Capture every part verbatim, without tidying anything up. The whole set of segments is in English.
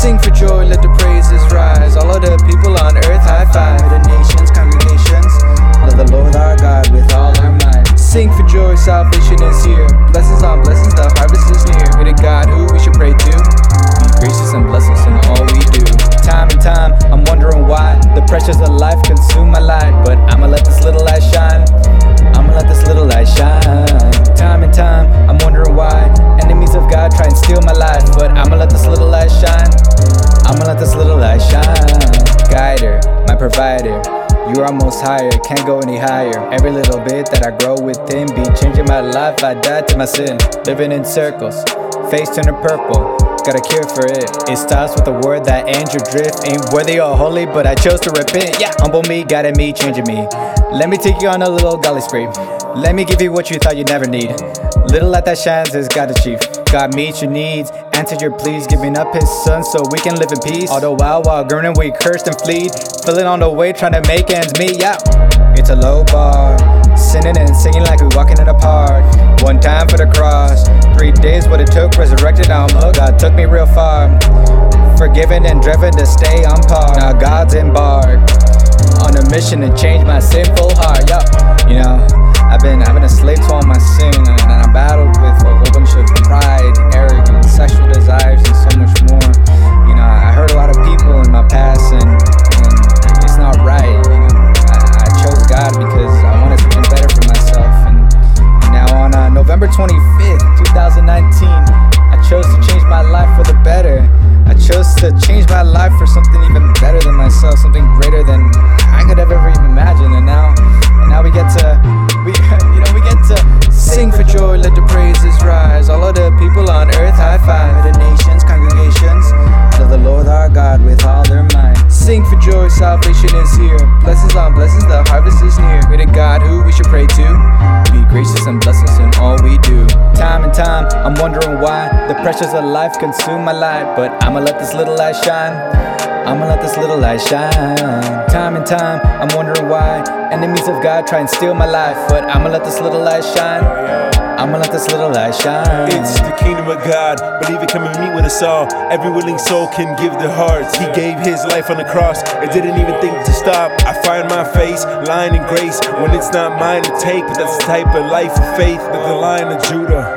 Sing for joy, let the praises rise. All of the people on earth, high five. The nations, congregations, love the Lord our God with all our might. Sing for joy, salvation is here. Blessings on blessings, the harvest is near. Pray to God who we should pray to. Be gracious and bless us in all we do. Time and time, I'm wondering why the pressures of life consume my life. But I'ma let this little light shine. I'ma let this little light shine. Time and time, I'm wondering why enemies of God try and steal my life. But I'ma let this little light shine. I'ma let this little light shine. Guider, my provider, you are most higher, can't go any higher. Every little bit that I grow within be changing my life. I died to my sin, living in circles, face turning purple, got a cure for it. It starts with the word that ends your drift. Ain't worthy or holy, but I chose to repent. Yeah, humble me, guiding me, changing me. Let me take you on a little galley spree. Let me give you what you thought you'd never need. Little light that shines is God the chief. God meets your needs, answered your pleas, giving up his son so we can live in peace. All the while, while grinning we cursed and fled, feeling on the way, trying to make ends meet. Yeah, it's a low bar, sinning and singing like we walking in a park. One time for the cross, three days what it took, resurrected, now I'm hooked. God took me real far, forgiven and driven to stay on par. Now God's embarked on a mission to change my sinful heart. Yeah, you know, I've been I've been a slave to all my sin, and, and I battled with a whole bunch of pride, arrogance, sexual desires, and so much more. You know, I hurt a lot of people in my past, and, and it's not right. You know, I, I chose God because I wanted something better for myself. And, and now on uh, November twenty-fifth, twenty nineteen, I chose to change my life for the better. I chose to change my life for something even better than myself, something greater than I could have ever even imagined. And now, and now we get to, we, you know, we get to sing for joy, let the praises rise. All of the people on earth, high five. The nations, congregations, love the Lord our God with all their might. Sing for joy, salvation is here. Blessings on blessings, the harvest is near. Pray to God who we should pray to. Be gracious and bless us in all we do. Time and time, I'm wondering why the pressures of life consume my life. But I'ma let this little light shine. I'ma let this little light shine. Time and time, I'm wondering why enemies of God try and steal my life. But I'ma let this little light shine. I'ma let this little light shine. It's the kingdom of God, believe it, come and meet with us all. Every willing soul can give their hearts. He gave his life on the cross and didn't even think to stop. I find my face, lying in grace, when it's not mine to take. But that's the type of life of faith that the Lion of Judah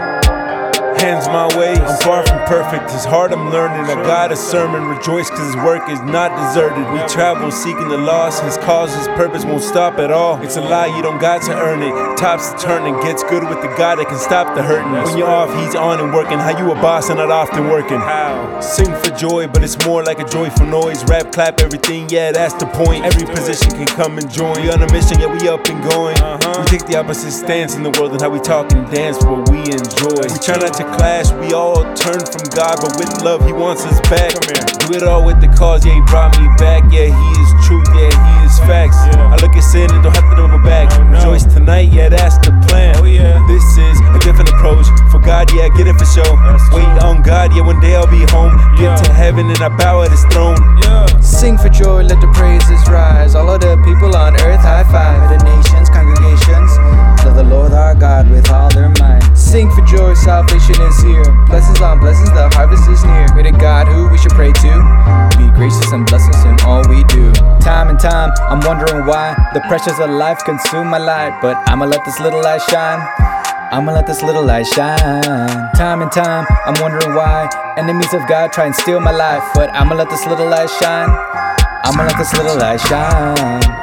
hands my way. I'm far from perfect, his heart I'm learning. I got a sermon, rejoice cause his work is not deserted. We travel seeking the lost, his cause, his purpose won't stop at all. It's a lie, you don't got to earn it. Tops the turning, gets good with the God that can stop the hurting. When you're off, he's on and working. How you a boss and not often working? How? Sing for joy, but it's more like a joyful noise. Rap, clap, everything, yeah, that's the point. Every position can come and join. We on a mission, yeah, we up and going. We take the opposite stance in the world and how we talk and dance for what we enjoy. We try not to clash, we all turn from God, but with love he wants us back. Do it all with the cause, yeah, he brought me back. Yeah, he is truth, yeah, he is facts. I look at sin and don't have to double back. Rejoice tonight, yeah, that's the plan. This is a different approach. For God, yeah, get it for show. Wait on God, yeah, one day I'll be home. Get to heaven and I bow at his throne. Sing for joy, let the praises rise. All of the people on earth, high five. The nations, congregations, love the Lord our God with all their might. Sing for joy, salvation is here. Blessings on blessings, the harvest is near. Pray to God who we should pray to. Be gracious and bless us in all we do. Time and time, I'm wondering why the pressures of life consume my life. But I'ma let this little light shine. I'ma let this little light shine. Time and time, I'm wondering why enemies of God try and steal my life. But I'ma let this little light shine. I'ma let this little light shine.